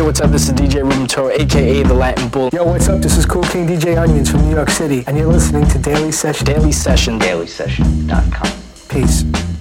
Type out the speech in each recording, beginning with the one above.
what's up? This is DJ Ruben Toro, aka The Latin Bull. Yo, what's up? This is Cool King DJ Onions from New York City, and you're listening to Daily Session. Daily Session. DailySession.com. Peace.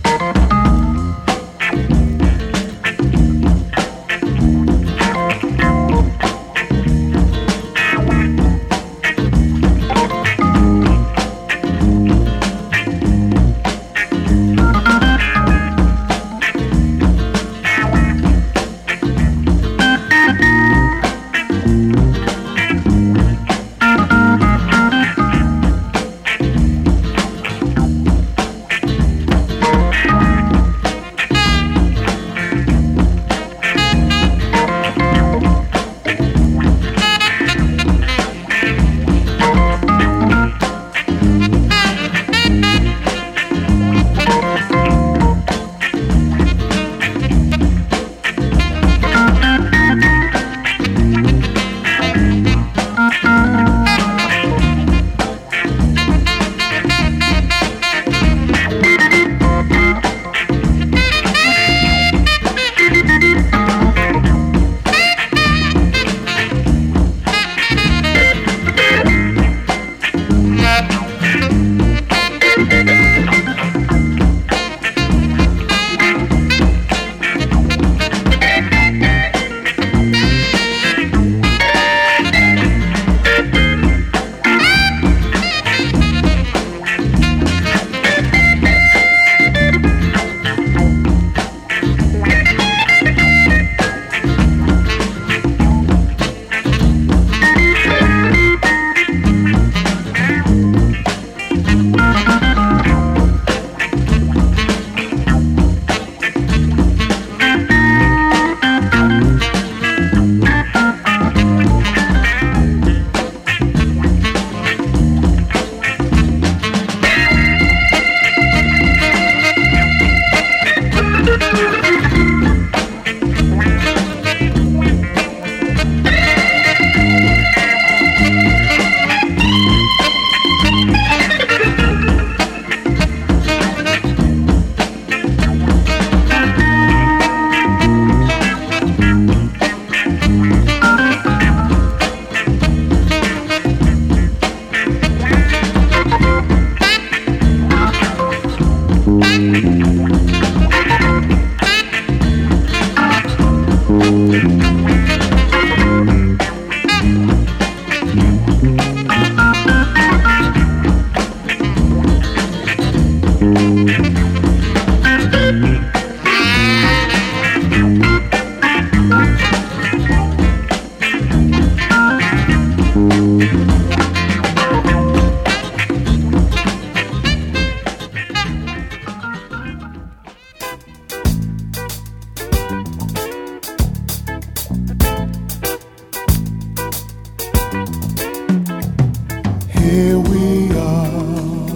Here we are,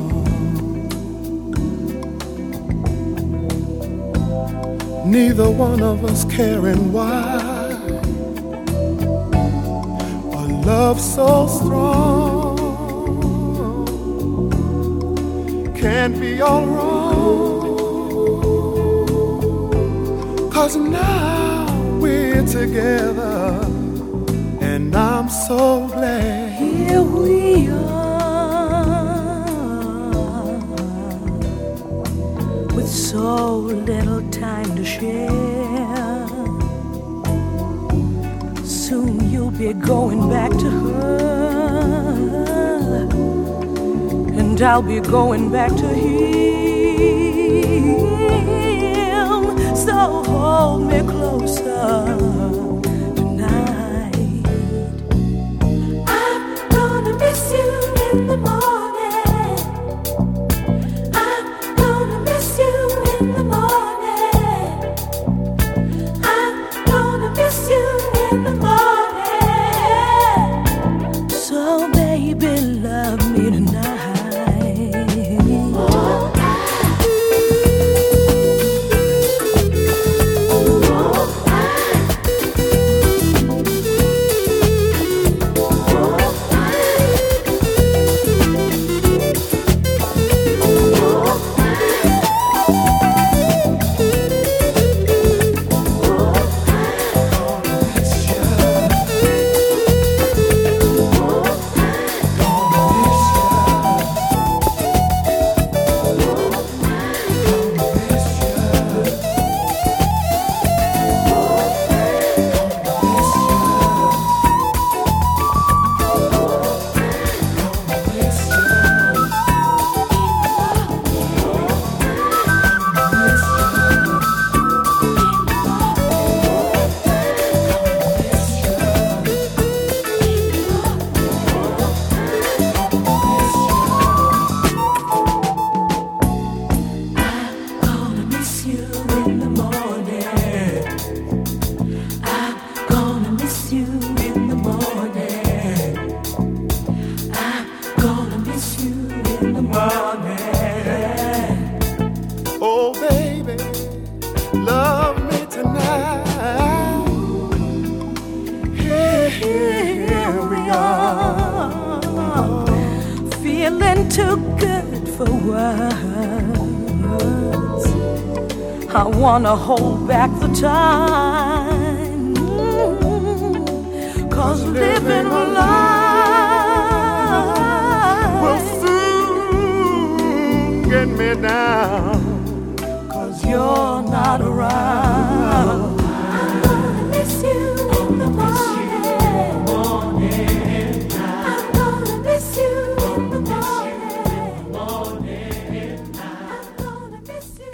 neither one of us caring why. A love so strong can't be all wrong, 'cause now we're together, and I'm so glad. Here we are, with so little time to share. Soon you'll be going back to her, and I'll be going back to him. So hold me closer tonight. I'm gonna miss you in the morning. I'm gonna miss you in the morning. I'm gonna miss you in the morning. So baby, love me tonight. Oh, I wanna hold back the time, 'cause living a lie will soon get me down, 'cause you're not around. I'm gonna miss you in the morning. I'm gonna miss you in the morning. I'm gonna miss you.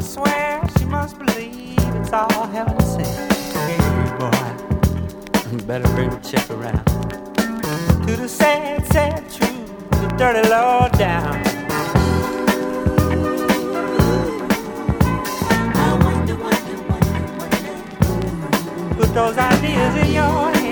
swear she must believe it's all heaven to see. Hey, boy, you better bring the chick around to the sad, sad truth, the dirty low down. Put those ideas in your head.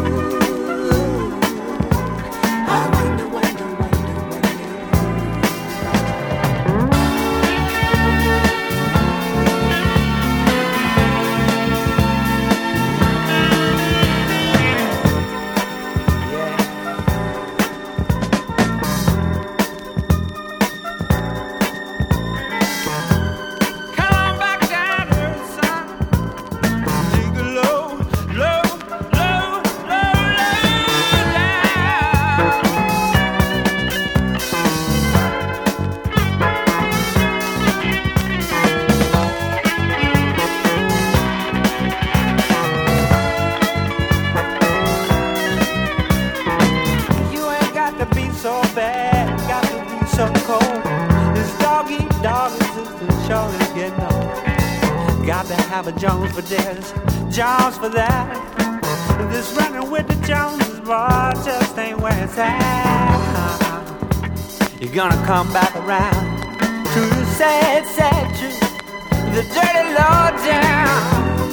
Jones for this, Jones for that. This running with the Joneses, boy, just ain't where it's at. You're gonna come back around to the sad, sad truth, the dirty low down.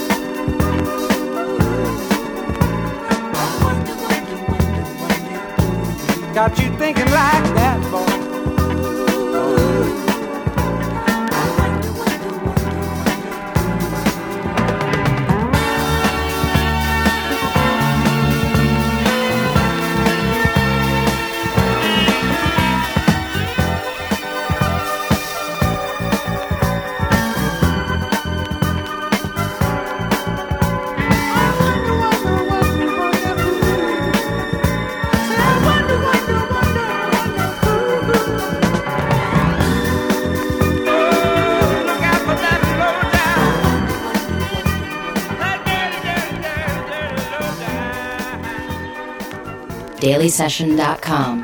Got you thinking like that, boy. dailysession.com.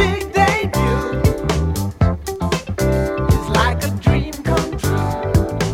It's like a dream come true.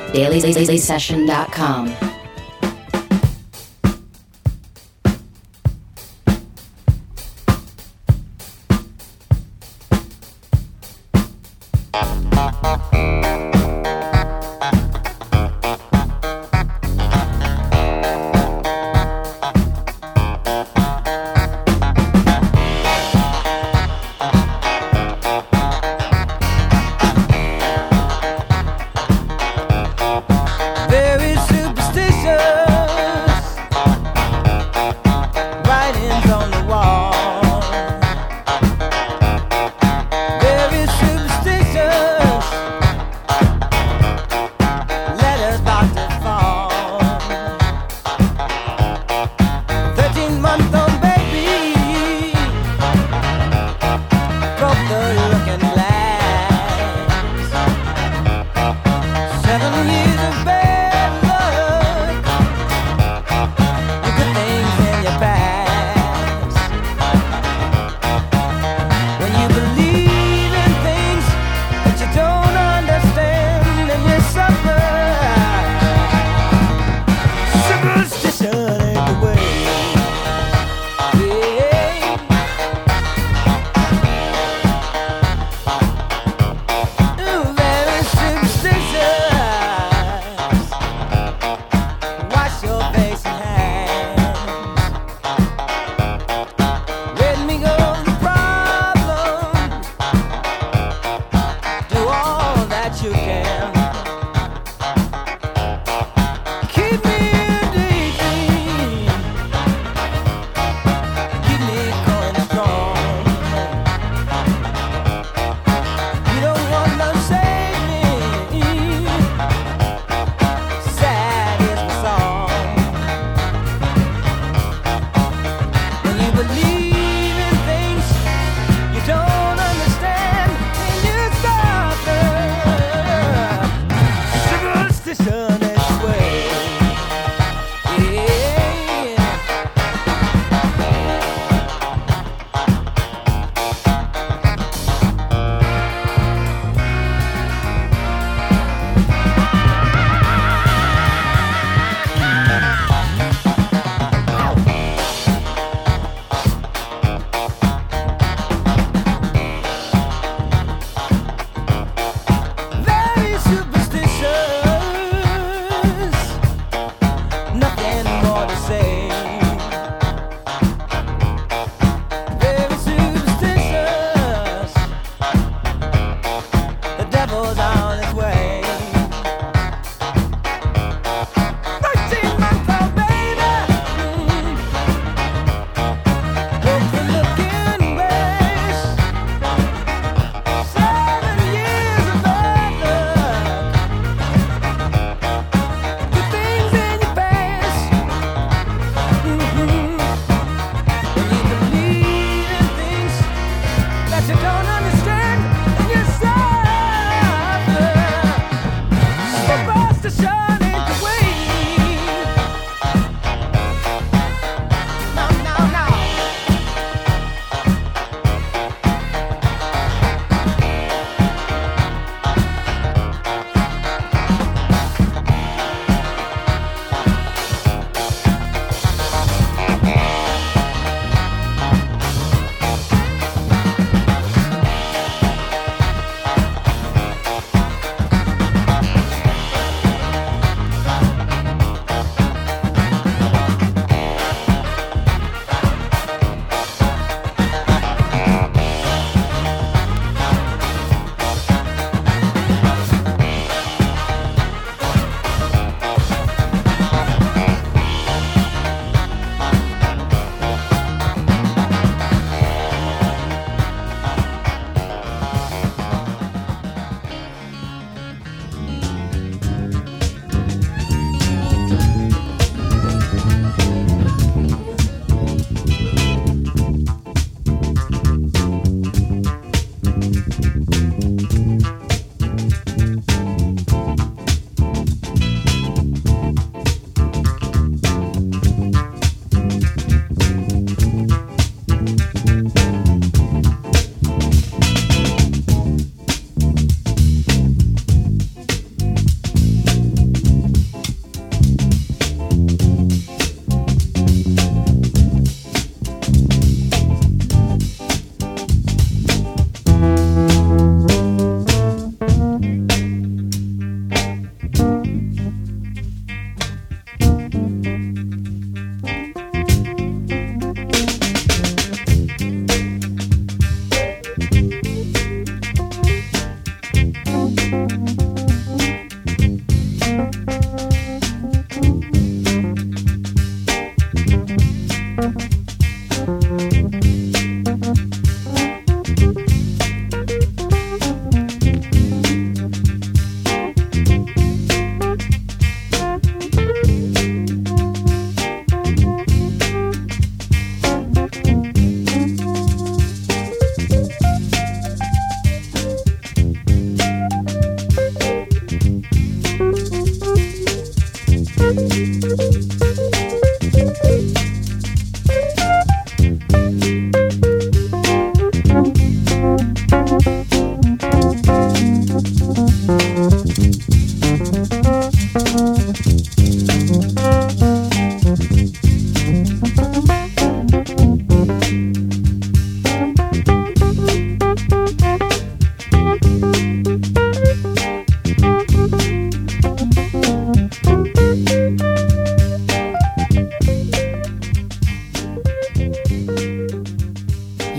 DailySession.com.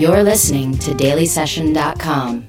You're listening to dailysession.com.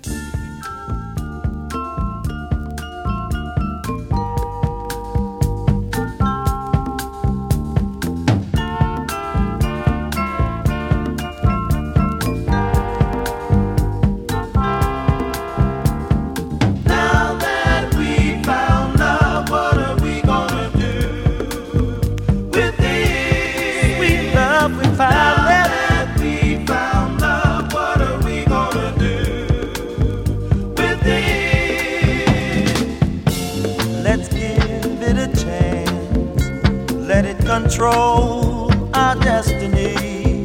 Control our destiny.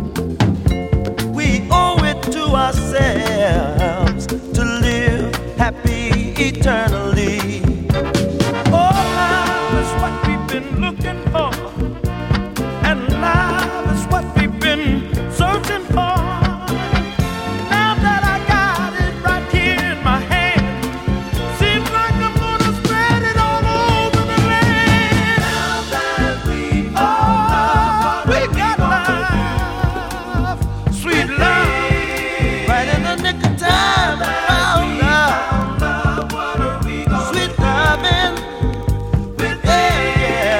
We owe it to ourselves to live happy eternally. Oh, love is what we've been looking for, and love is what we've been searching for. Now that I got it right here in my hand, seems like I'm gonna spread it all over the land. Now that we got love, sweet love, right in the nick of time. Found love, sweet loving, yeah.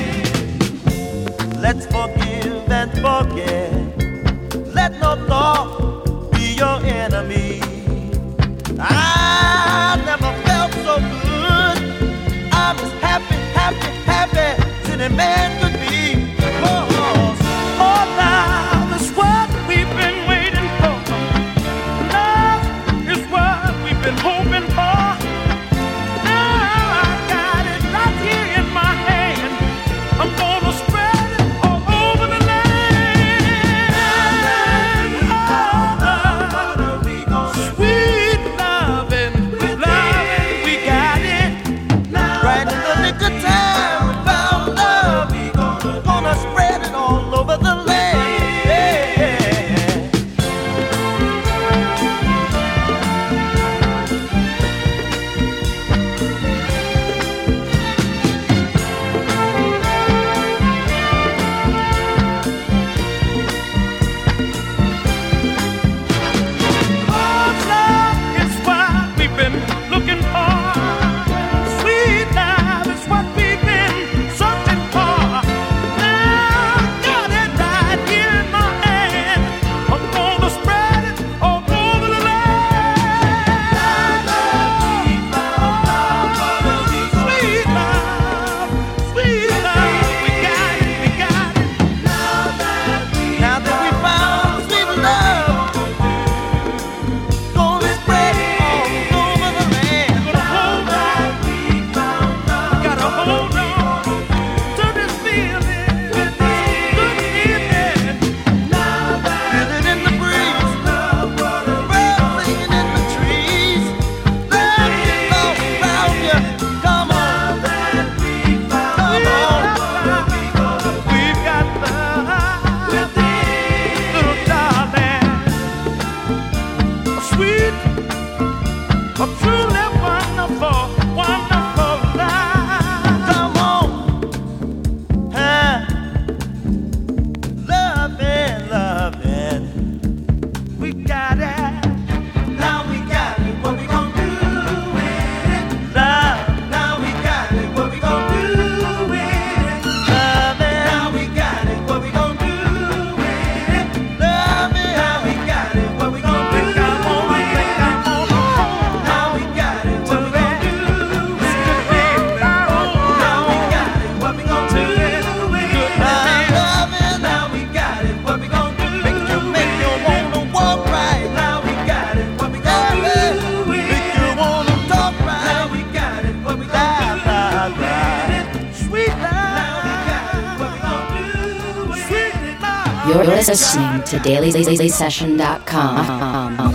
Let's forgive and forget. Let no thought be your enemy. I never felt so good. I'm as happy, happy, happy as any man could be. Oh, love is what we've been waiting for. Love is what we've been hoping for. Now I got it right here in my hand. I'm gonna spread it all over the land. Sweet loving, we got it right in the nick of time. We found love, gonna spread it all over the land. Love is what we've been looking for. Sweet love is what we've been searching for. Now got it right here in my hand. I'm gonna spread it all over the land. Sweet love, we got it, we got it. Now that we found sweet love, gonna spread it all over the land. Gonna hold on, gotta hold on to this feeling, good feeling. Feel it in the breeze, birds singing in the trees. Love is all around you. Come on, come on. We've got love, little darling, a sweet, a truly wonderful, wonderful life. Come on, loving, we got it. Now we got it. What we gonna do with it? Love. Now we got it. What we gonna do with it? Loving. Now we got it. What we gonna do with it? Loving. Now we got it. What we gonna do with it? Now we got it. What we gonna do with it? Now we got it. What we gonna do with it? Loving. Now we got it. What we gonna do? Make you wanna walk right. Now we got it. What we gonna do with it? Make you wanna talk right. Now we got it. What we gonna do with it? Sweet love. Now we got it. What we gonna do with it? Sweet love. You're listening to dailysession.com.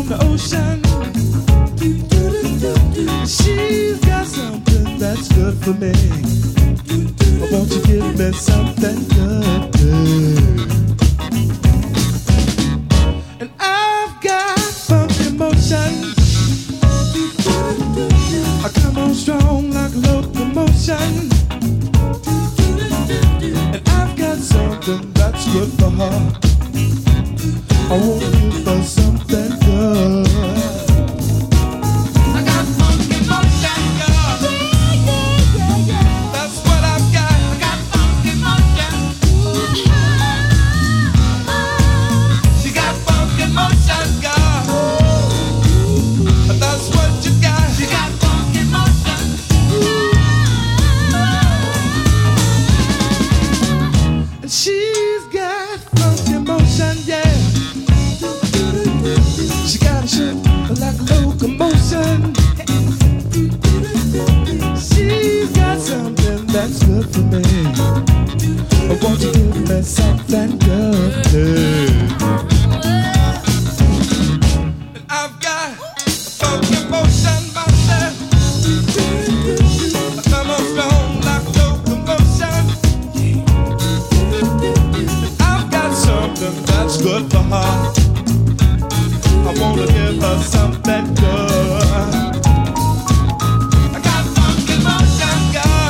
on the ocean. She's got something that's good for me. Won't you give me something good? And I've got funky emotions. I come on strong like a locomotion. And I've got something that's good for her. I wanna give her something good. I got funky motion, girl. That's what I've got. I got funky motion. She got funky motion, girl. That's what you got. She got funky motion. And she's got funky motion, yeah. She got a shape like a locomotion. She's got something that's good for me. Won't you give me something good? And I've got a funky motion myself. I come on strong like a locomotion. And I've got something that's good for her. I wanna give her something good. I got funky motion, girl.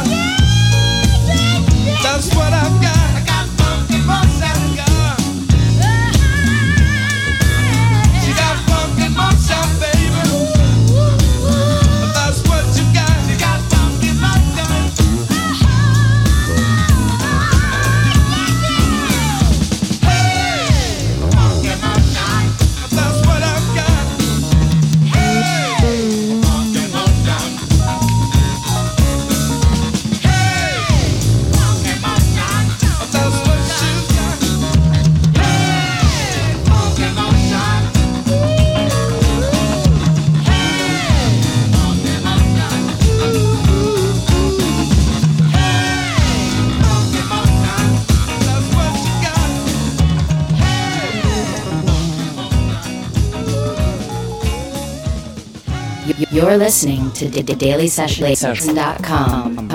That's what I've got. I got funky motion, girl. She got funky motion, baby. That's what you got. She got funky motion. Hey, funky motion. That's what I've got. Hey, funky motion. Hey, funky motion. That's what you got. Hey, funky motion. Hey, funky motion. Hey, funky motion. That's what you got. You're listening to DailySession.com.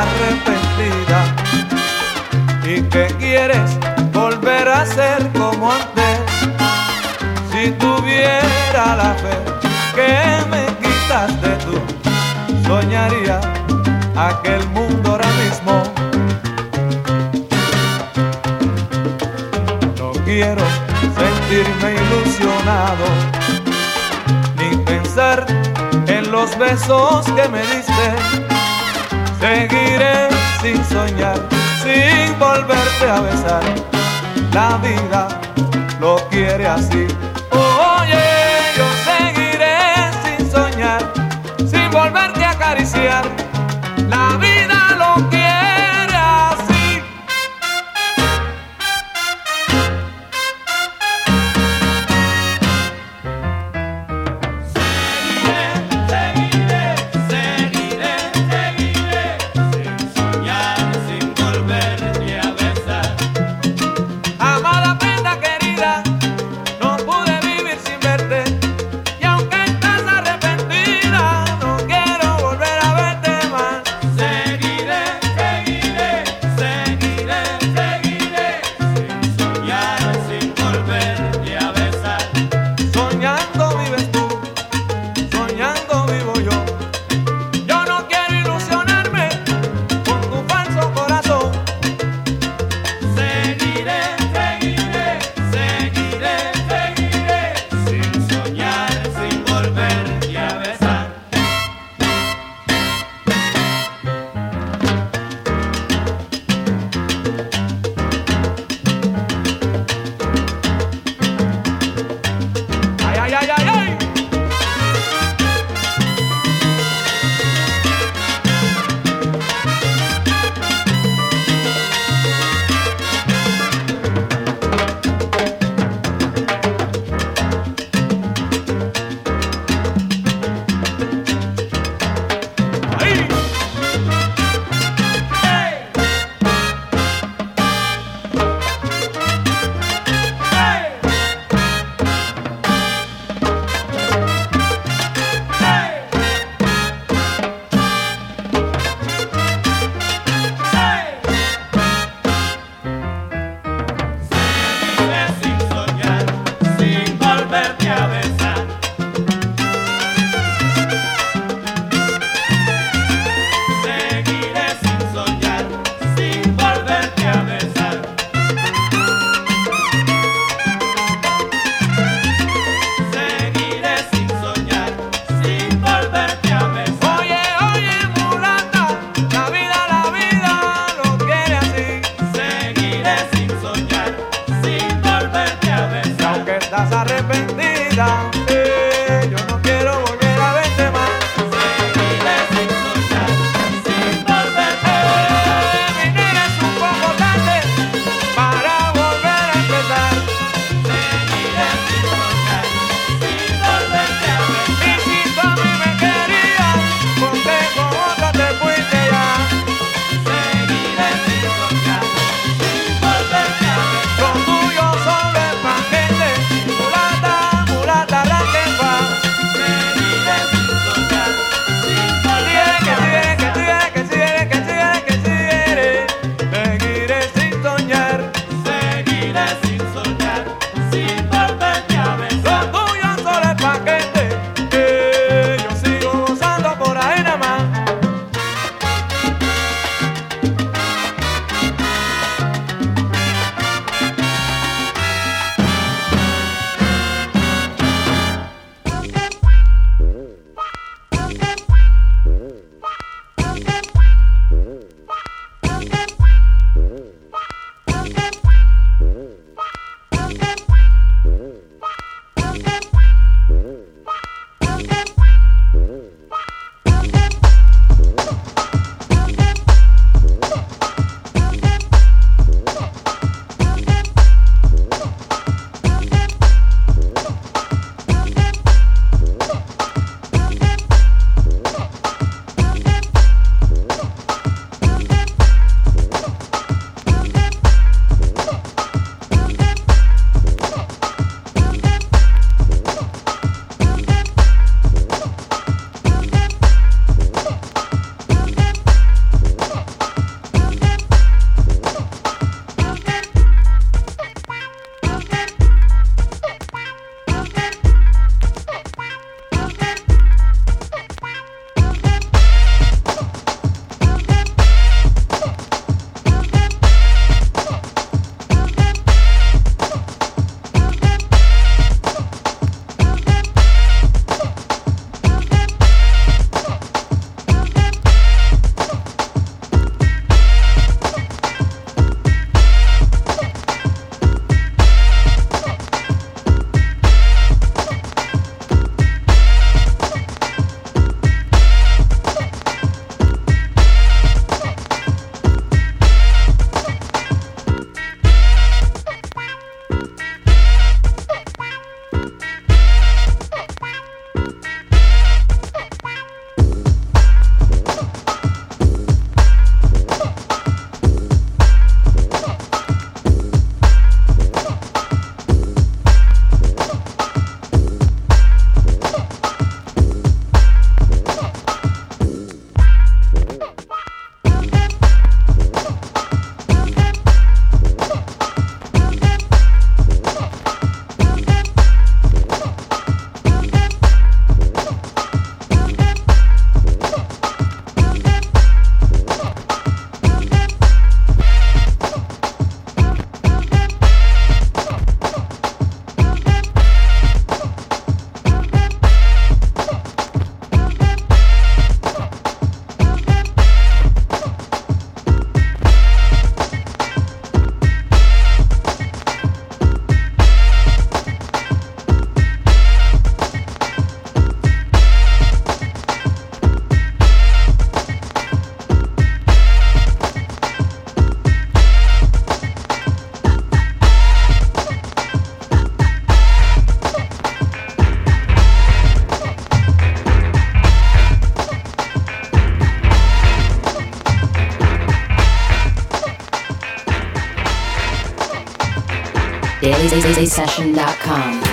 arrepentida y que quieres volver a ser como antes. Si tuviera la fe que me quitaste tú, soñaría aquel mundo ahora mismo. No quiero sentirme ilusionado, ni pensar en los besos que me diste. Seguiré sin soñar, sin volverte a besar. La vida lo quiere así. Oye, yo seguiré sin soñar, sin volverte a acariciar. La vida lo quiere así. Seguiré, seguiré, seguiré, sin soñar, sin volverte a besar. Amada prenda querida, no pude vivir sin verte. Y aunque estás arrepentida, no quiero volver a verte más. Seguiré, seguiré, seguiré, seguiré, sin soñar, sin volverte a besar. Soñando vives tú, soñando vivo yo. Yo no quiero ilusionarme con tu falso corazón. Seguiré, seguiré, seguiré, seguiré, sin soñar, sin volverte a besar. Ay, ay, ay, ay, ay. Ahí. Seguiré sin soñar, sin volverte a besar. Seguiré sin soñar, sin volverte a besar. Seguiré sin soñar, sin volverte a besar. Oye, oye, mulata, la vida lo quiere así. Seguiré sin soñar, sin volverte a Y besar. aunque estás arrepentida, yo no quiero volver a verte más. Seguiré sin soñar, sin volverte a besar. Mi nena, es un poco tarde para volver a empezar. Seguiré sin soñar, sin volverte a besar. Y si tú a mí me querías, porque con otra te fuiste ya. Seguiré sin soñar, sin volverte a besar. Lo tuyo solo es paquete, mulata. DailySession.com.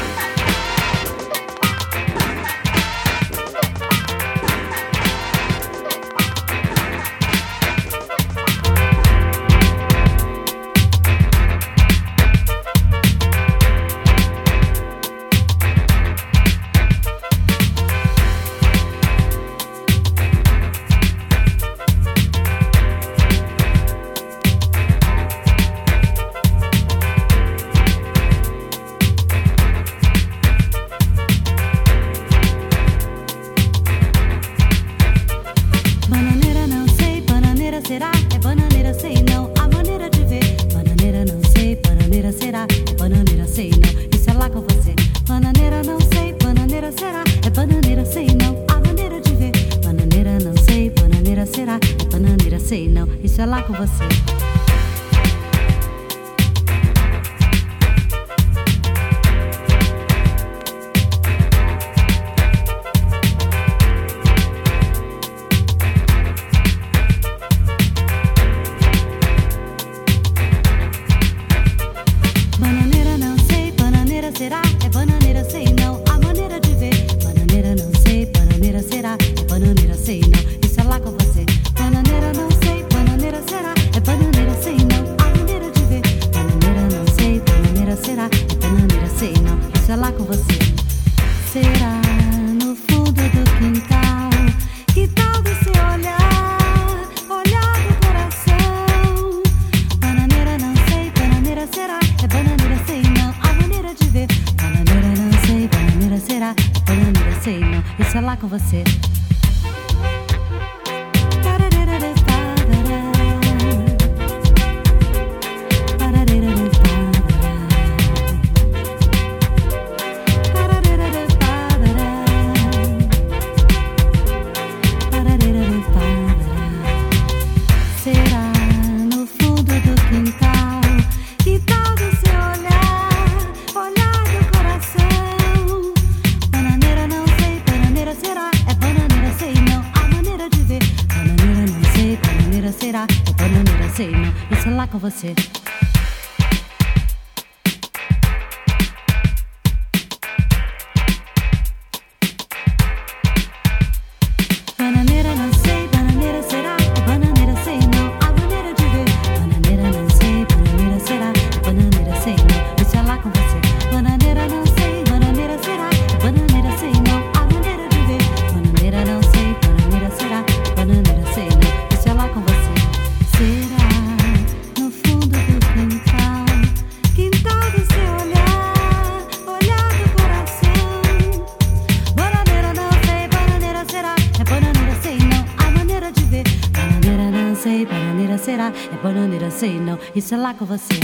Você. Isso é lá com você.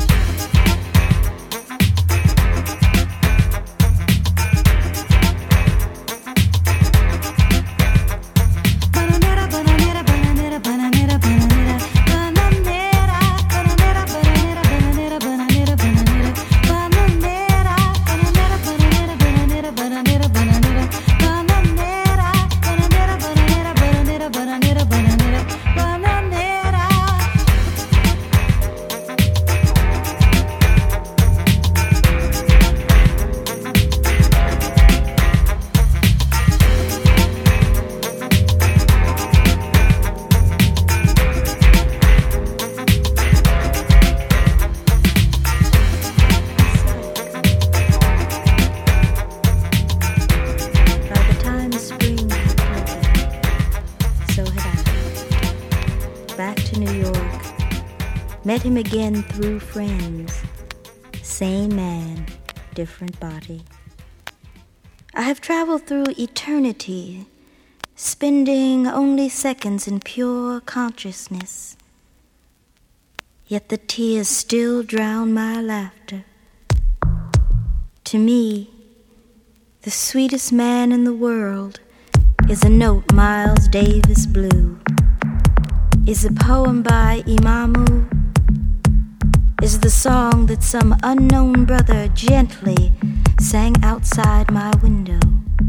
Met him again through friends. Same man, different body. I have traveled through eternity, spending only seconds in pure consciousness. Yet the tears still drown my laughter. To me, the sweetest man in the world is a note Miles Davis blew, is a poem by Imamu, is the song that some unknown brother gently sang outside my window,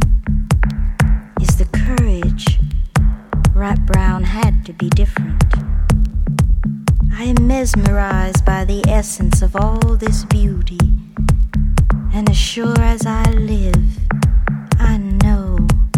is the courage Rat Brown had to be different. I I am mesmerized by the essence of all this beauty. And as sure as I live, I know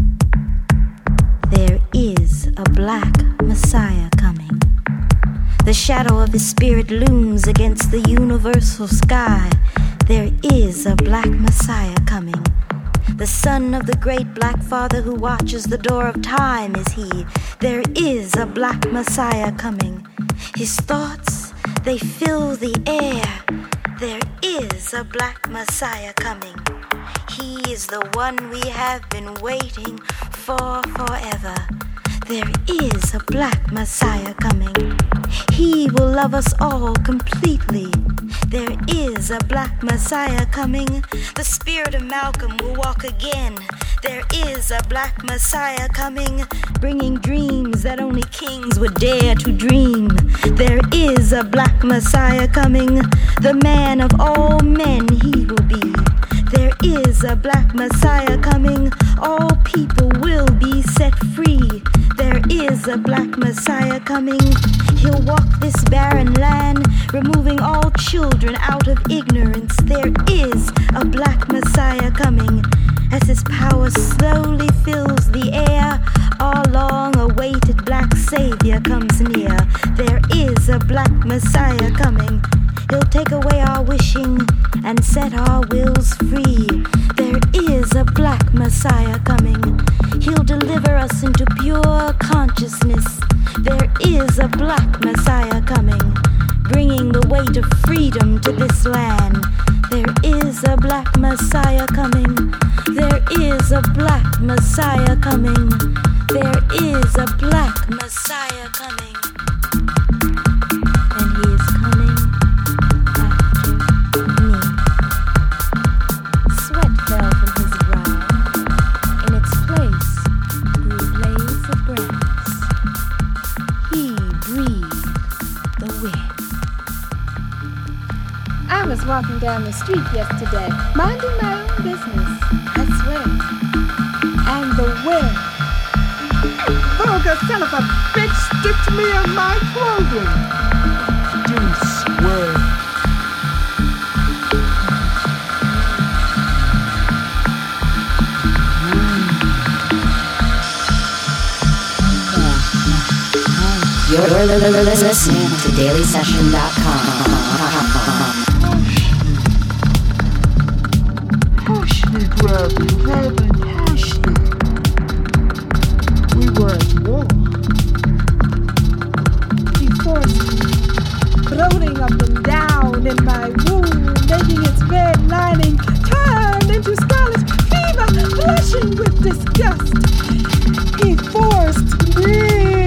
there is a black Messiah coming. The shadow of his spirit looms against the universal sky. There is a black Messiah coming. The son of the great black father who watches the door of time is he. There is a black Messiah coming. His thoughts, they fill the air. There is a black Messiah coming. He is the one we have been waiting for forever. There is a black Messiah coming. He will love us all completely. There is a black Messiah coming. The spirit of Malcolm will walk again. There is a black Messiah coming, bringing dreams that only kings would dare to dream. There is a black Messiah coming. The man of all men he will be. There is a black Messiah coming. All people will be set free. There is a black Messiah coming. He'll walk this barren land, removing all children out of ignorance. There is a black Messiah coming. As his power slowly fills the air, our long-awaited black savior comes near. There is a black Messiah coming. He'll take away our wishing and set our wills free. There is a black Messiah coming. He'll deliver us into pure consciousness. There is a black Messiah coming, bringing the weight of freedom to this land. There is a black Messiah coming. There is a black Messiah coming. There is a black Messiah coming. And he is coming after me. Sweat fell from his brow. In its place grew blades of grass. He breathed the wind. I was walking down the street yesterday, minding my own business, I swear. And the wind, vulgar son of a bitch, stitched me in my clothing. Do swear. You're listening to DailySession.com. Hush me, grab me, hush me. We were at war. He forced me, floating up and down in my womb, making its red lining turn into scarlet fever, blushing with disgust. He forced me.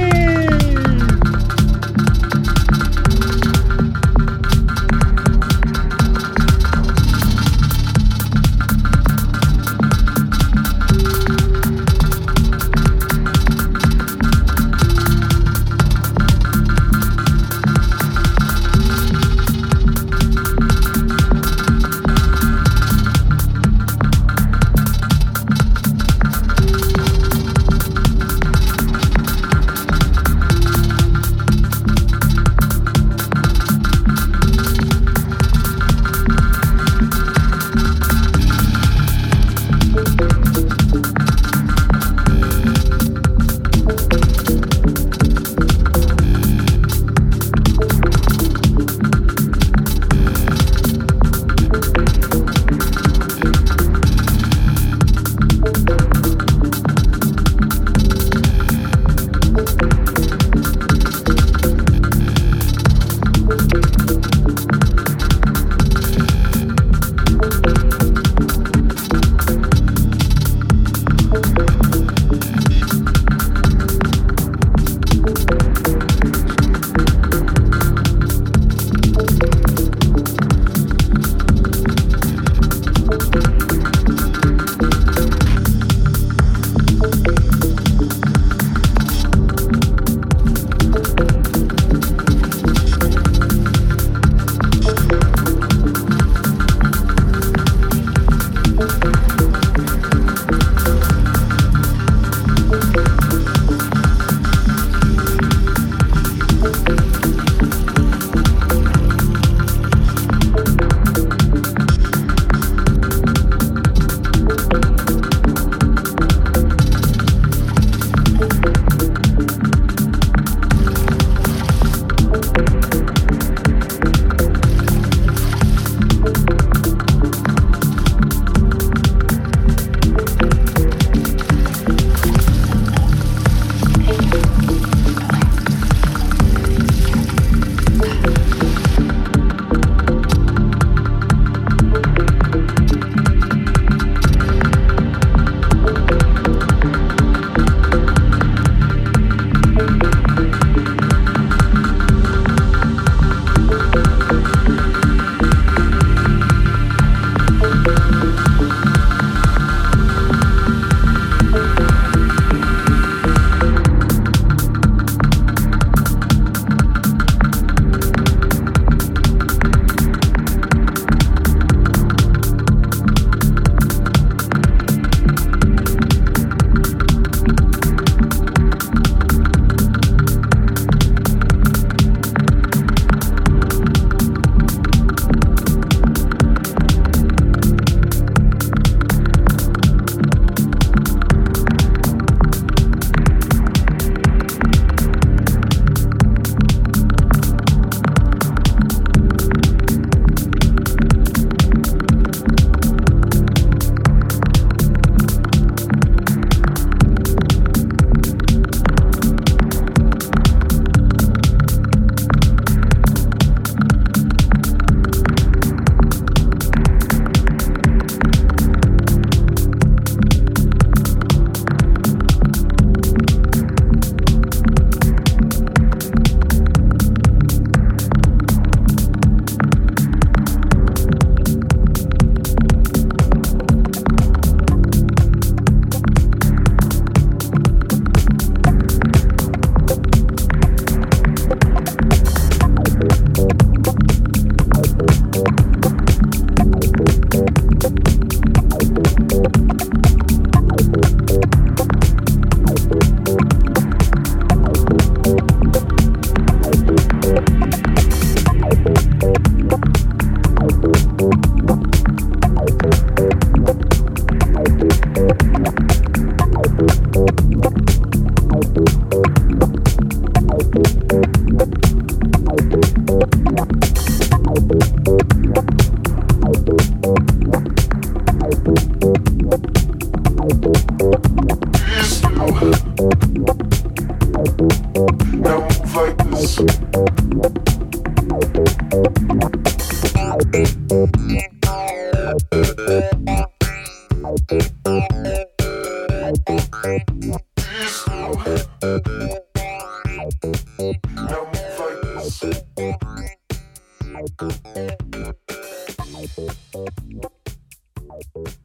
Now move like this.